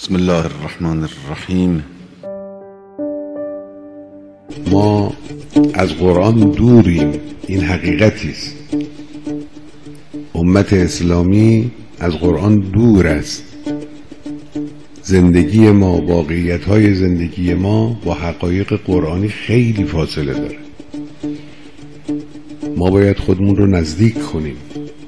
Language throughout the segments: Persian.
بسم الله الرحمن الرحیم. ما از قرآن دوریم، این حقیقتی است. امت اسلامی از قرآن دور است. زندگی ما، واقعیت‌های زندگی ما با حقایق قرآنی خیلی فاصله داره. ما باید خودمون رو نزدیک کنیم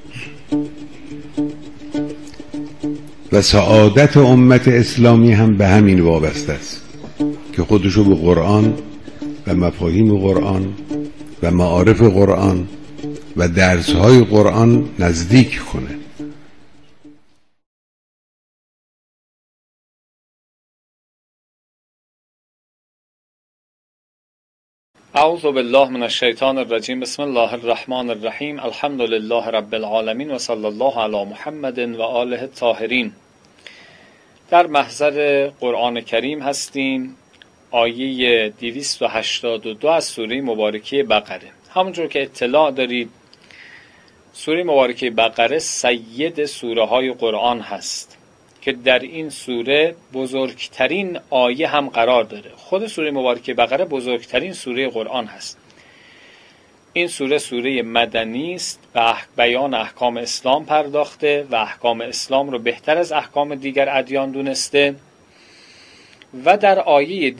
و سعادت امت اسلامی هم به همین وابسته است که خودشو به قرآن و مفاهیم قرآن و معارف قرآن و درس‌های قرآن نزدیک کنه. اعوذ بالله من الشیطان الرجیم. بسم الله الرحمن الرحیم. الحمد لله رب العالمین و صلی الله علی محمد و آله الطاهرین. در محضر قرآن کریم هستیم. آیه 282 از سوره مبارکه بقره. همونجور که اطلاع دارید سوره مبارکه بقره سید سوره های قرآن هست که در این سوره بزرگترین آیه هم قرار داره. خود سوره مبارکه بقره بزرگترین سوره قرآن هست. این سوره سوره مدنی است، به بیان احکام اسلام پرداخته و احکام اسلام رو بهتر از احکام دیگر ادیان دونسته و در آیه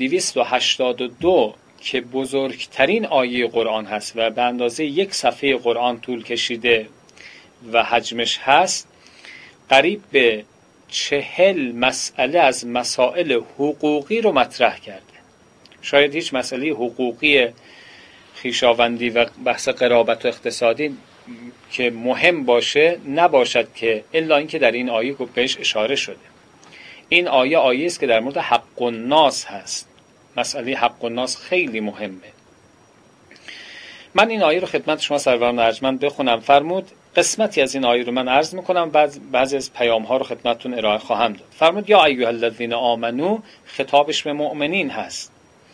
282 که بزرگترین آیه قرآن هست و به اندازه یک صفحه قرآن طول کشیده و حجمش هست، قریب به 40 مسئله از مسائل حقوقی رو مطرح کرده. شاید هیچ مسئله حقوقی خویشاوندی و بحث قرابت و اقتصادی که مهم باشه نباشد که الا اینکه در این آیه بهش اشاره شده. این آیه است که در مورد حق الناس هست. مسئله حق الناس خیلی مهمه. من این آیه رو خدمت شما سروران ارجمند بخونم. فرمود قسمتی از این آیه رو من عرض میکنم، بعضی از پیام ها رو خدمتتون ارائه خواهم داد. فرمود یا ایها الذین آمنو، خطابش به مؤمنین هست.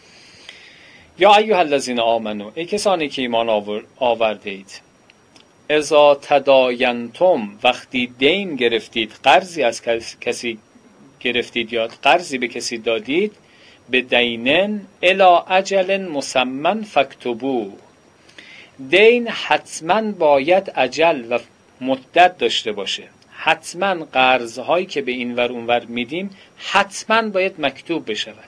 یا ایها الذین آمنو، ای کسانی که ایمان آورده اید، اذا تداینتم، وقتی دین گرفتید، قرضی از کسی گرفتید یا قرضی به کسی دادید، به دینن الی اجل مسمى فاکتبوه، دین حتما باید اجل و مدت داشته باشه. حتما قرضهایی که به این ور اون ور میدیم حتما باید مکتوب بشود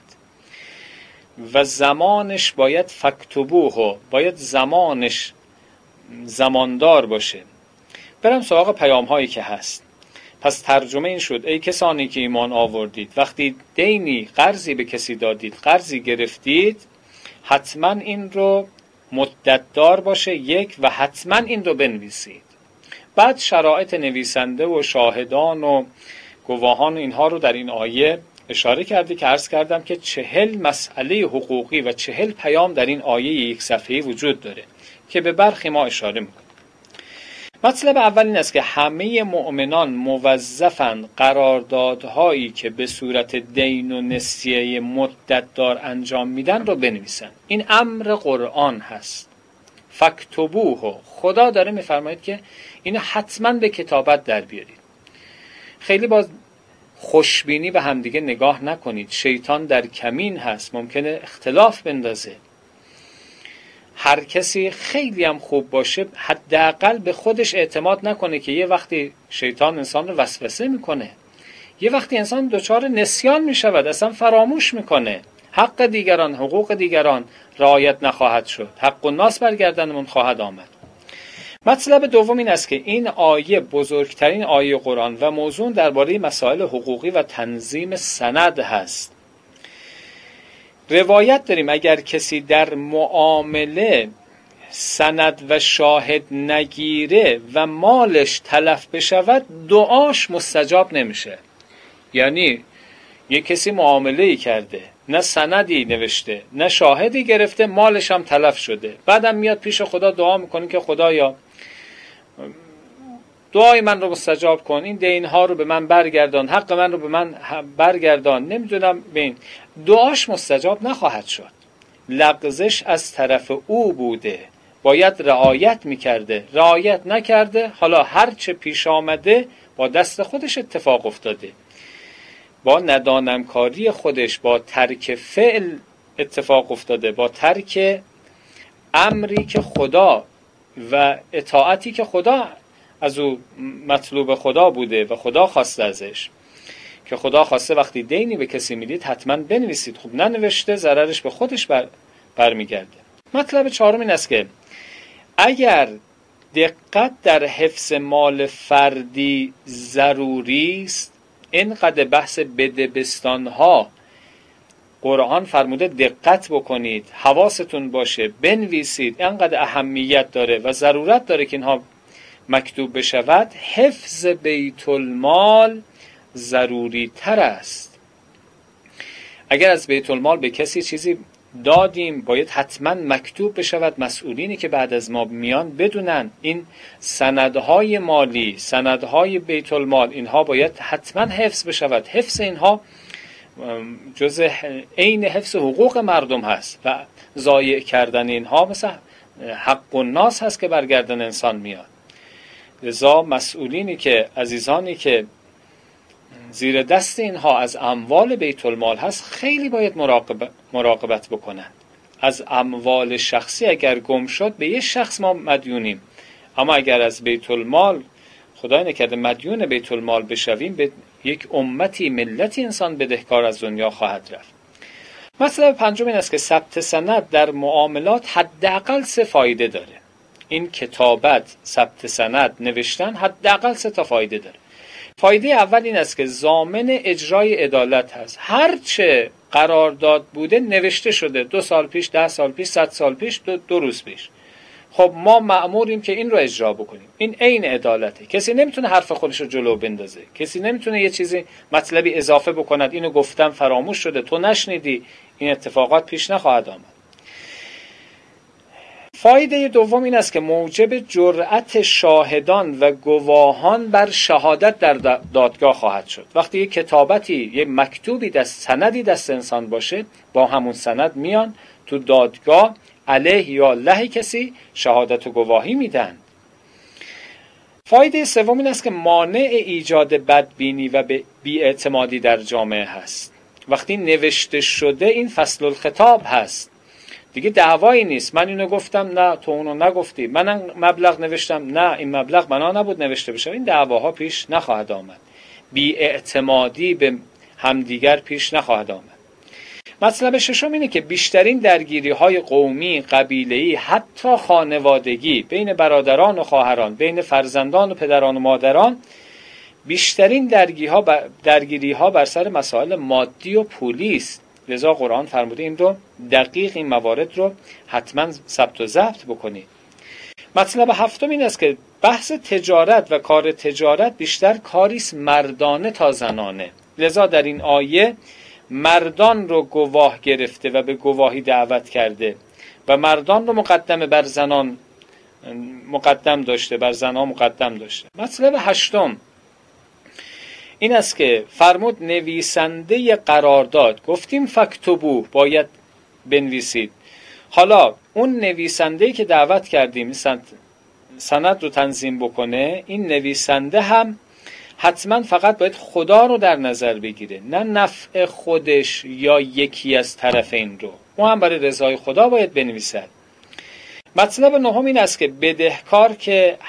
و زمانش باید فاکتبوه، باید زمانش زماندار باشه. برم سراغ پیام هایی که هست. پس ترجمه این شد ای کسانی که ایمان آوردید، وقتی دینی قرضی به کسی دادید، قرضی گرفتید، حتما این رو مدت دار باشه یک و حتما این رو بنویسید. بعد شرایط نویسنده و شاهدان و گواهان و اینها رو در این آیه اشاره کرده که عرض کردم که 40 مسئله حقوقی و 40 پیام در این آیه یک صفحه‌ای وجود داره که به برخی ما اشاره میکنه. مطلب اول این است که همه مؤمنان موظفند قراردادهایی که به صورت دین و نسیه مدت دار انجام میدن رو بنویسن. این امر قرآن هست. فاکتبوه، خدا داره میفرماید که اینو حتما به کتابت در بیارید. خیلی باز خوشبینی به همدیگه نگاه نکنید. شیطان در کمین هست، ممکنه اختلاف بندازه. هر کسی خیلی هم خوب باشه حداقل به خودش اعتماد نکنه که یه وقتی شیطان انسان رو وسوسه میکنه، یه وقتی انسان دچار نسیان میشود، اصلا فراموش میکنه، حق دیگران، حقوق دیگران رعایت نخواهد شد، حق الناس بر گردنمون خواهد آمد. مطلب دوم این است که این آیه بزرگترین آیه قرآن و موضوع درباره مسائل حقوقی و تنظیم سند هست. روایت داریم اگر کسی در معامله سند و شاهد نگیره و مالش تلف بشود، دعاش مستجاب نمیشه. یعنی یک کسی معامله‌ای کرده، نه سندی نوشته، نه شاهدی گرفته، مالش هم تلف شده، بعدم میاد پیش خدا دعا میکنه که خدایا دعای من رو مستجاب کن، این دینها رو به من برگردان، حق من رو به من برگردان. نمیدونم بین دعاش مستجاب نخواهد شد. لغزش از طرف او بوده، باید رعایت میکرده، رعایت نکرده، حالا هر چه پیش آمده با دست خودش اتفاق افتاده. با ندانمکاری خودش، با ترک فعل اتفاق افتاده، با ترک امری که خدا و اطاعتی که خدا از او مطلوب خدا بوده و خدا خواسته ازش، که خدا خواسته وقتی دینی به کسی میدید حتما بنویسید. خب ننوشته ضررش به خودش برمیگرده. مطلب چهارم این است که اگر دقت در حفظ مال فردی ضروری است، اینقدر بحث بدبستان ها قرآن فرموده دقت بکنید، حواستون باشه، بنویسید، اینقدر اهمیت داره و ضرورت داره که اینها مکتوب بشود، حفظ بیت المال ضروری تر است. اگر از بیت المال به کسی چیزی دادیم باید حتما مکتوب بشود، مسئولینی که بعد از ما میان بدونن این سندهای مالی، سندهای بیت المال، اینها باید حتما حفظ بشود. حفظ اینها جزء عین حفظ حقوق مردم هست و ضایع کردن اینها مثل حق الناس هست که برگردن انسان میاد. لذا مسئولینی که، عزیزانی که زیر دست اینها از اموال بیت المال هست، خیلی باید مراقبت بکنند. از اموال شخصی اگر گم شد به یک شخص ما مدیونیم، اما اگر از بیت المال خدای نکرده مدیون بیت المال بشویم، به یک امتی، ملتی انسان بدهکار از دنیا خواهد رفت. مطلب پنجم این است که ثبت سند در معاملات حداقل 3 فایده داره. این کتابت، ثبت سند، نوشتن حداقل 3 تا فایده داره. فایده اول این است که ضامن اجرای عدالت هست. هرچه قرارداد بوده نوشته شده، 2 سال پیش، 10 سال پیش، 100 سال پیش، 2 روز پیش. خب ما مأموریم که این رو اجرا بکنیم. این عین عدالته. کسی نمیتونه حرف خودش رو جلو بندازه. کسی نمیتونه یه چیزی مطلبی اضافه بکند، اینو گفتم فراموش شده، تو نشنیدی. این اتفاقات پیش نخواهد آمد. فایده دوم این است که موجب جرأت شاهدان و گواهان بر شهادت در دادگاه خواهد شد. وقتی یک کتابتی، یک مکتوبی دست، سندی دست انسان باشه، با همون سند میان تو دادگاه علیه یا لهی کسی شهادت و گواهی میدن. فایده سوم این است که مانع ایجاد بدبینی و بی‌اعتمادی در جامعه هست. وقتی نوشته شده این فصل الخطاب هست، دیگه دعوایی نیست. من اینو گفتم، نه تو اونو نگفتی. من مبلغ نوشتم، نه این مبلغ بنا نبود نوشته بشه. این دعواها پیش نخواهد آمد. بی‌اعتمادی به همدیگر پیش نخواهد آمد. مطلب ششم اینه که بیشترین درگیری‌های قومی، قبیله‌ای، حتی خانوادگی بین برادران و خواهران، بین فرزندان و پدران و مادران، بیشترین درگیری‌ها بر سر مسائل مادی و پولی است. لذا قرآن فرموده این رو دقیق، این موارد رو حتما ثبت و ضبط بکنید. مطلب هفتم این است که بحث تجارت و کار تجارت بیشتر کاریست مردانه تا زنانه. لذا در این آیه مردان رو گواه گرفته و به گواهی دعوت کرده و مردان رو بر زنان مقدم داشته، بر زنان مقدم داشته. مطلب هشتم این است که فرمود نویسنده قرارداد، گفتیم فکتبو، باید بنویسید. حالا اون نویسنده‌ای که دعوت کردیم سند رو تنظیم بکنه، این نویسنده هم حتما فقط باید خدا رو در نظر بگیره، نه نفع خودش یا یکی از طرفین رو. او هم برای رضای خدا باید بنویسد. مطلب نهم این است که بدهکار که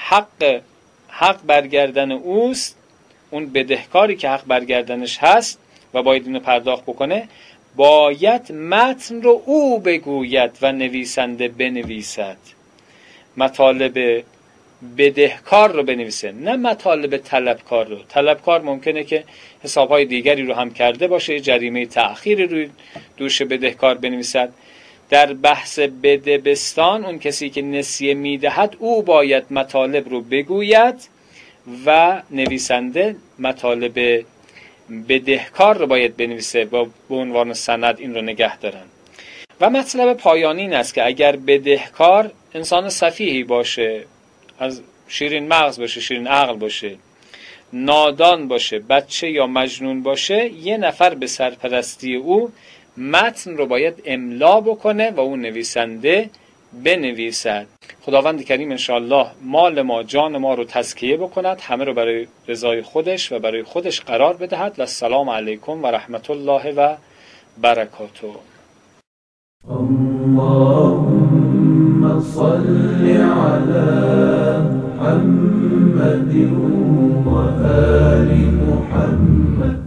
حق برگردن اوست، اون بدهکاری که حق برگردنش هست و باید اینو پرداخت بکنه، باید متن رو او بگوید و نویسنده بنویسد. مطالب بدهکار رو بنویسه، نه مطالب طلبکار رو. طلبکار ممکنه که حسابهای دیگری رو هم کرده باشه، جریمه تأخیری روی دوش بدهکار بنویسد. در بحث بدبستان اون کسی که نسیه میدهد او باید مطالب رو بگوید و نویسنده مطالب بدهکار رو باید بنویسه و به عنوان سند این رو نگه دارن. و مطلب پایانی این است که اگر بدهکار انسان سفیهی باشه، از شیرین مغز باشه، شیرین عقل باشه، نادان باشه، بچه یا مجنون باشه، یه نفر به سرپرستی او متن رو باید املا بکنه و اون نویسنده بنویسد. خداوند کریم انشاءالله مال ما جان ما رو تزکیه بکند، همه رو برای رضای خودش و برای خودش قرار بدهد. و السلام علیکم و رحمت الله و برکاته. اللهم صل على محمد و آل محمد